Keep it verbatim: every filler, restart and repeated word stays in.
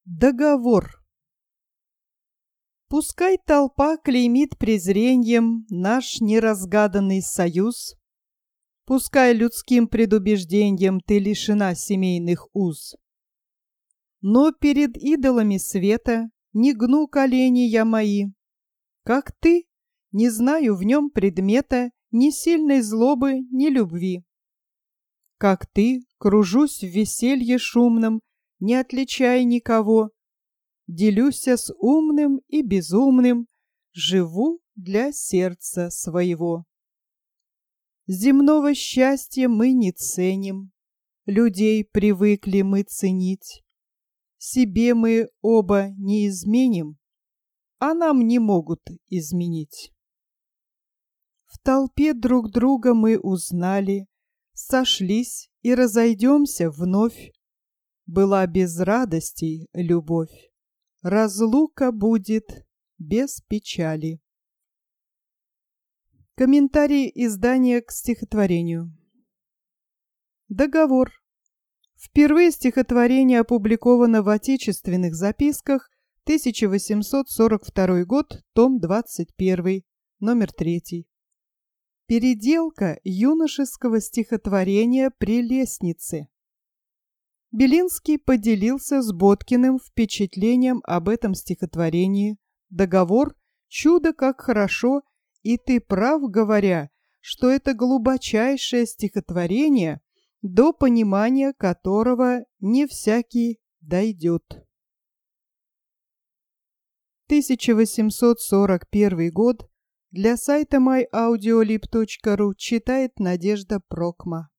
Договор. Пускай толпа клеймит презреньем наш неразгаданный союз, пускай людским предубежденьем ты лишена семейных уз. Но перед идолами света не гну колени я мои, как ты, не знаю в нем предмета ни сильной злобы, ни любви. Как ты, кружусь в веселье шумном, не отличая никого, делюся с умным и безумным, живу для сердца своего. Земного счастья мы не ценим, людей привыкли мы ценить. Себе мы оба не изменим, а нам не могут изменить. В толпе друг друга мы узнали, сошлись и разойдемся вновь. Была без радостей любовь, разлука будет без печали. Комментарий издания к стихотворению. Договор. Впервые стихотворение опубликовано в Отечественных записках, тысяча восемьсот сорок второй год, том двадцать первый, номер третий. Переделка юношеского стихотворения «Прелестницы». Белинский поделился с Боткиным впечатлением об этом стихотворении. Договор «Чудо, как хорошо», и ты прав, говоря, что это глубочайшее стихотворение, до понимания которого не всякий дойдет. тысяча восемьсот сорок первый год. Для сайта май аудиолиб точка ру читает Надежда Прокма.